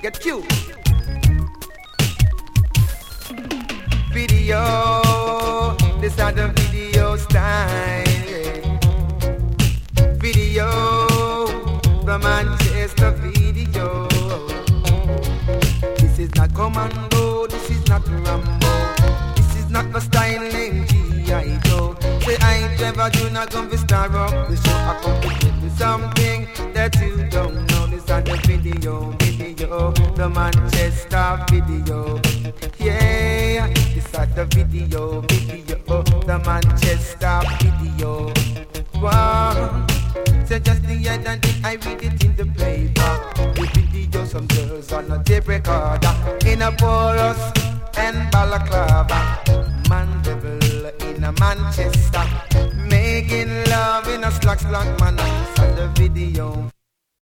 Get you. Video, this are the video style. Video, the Manchester video. This is not commando, this is not Rambo. This is not the style named G.I. Joe. Say I never do not come to star up the show. I come to give you something that you don't know. This are the video, the Manchester video. Yeah, this are the video, the Manchester video. Wow. So just the other day I read it in the paper. The video, some girls on a tape recorder in a chorus and balaclava. Man devil in a Manchester.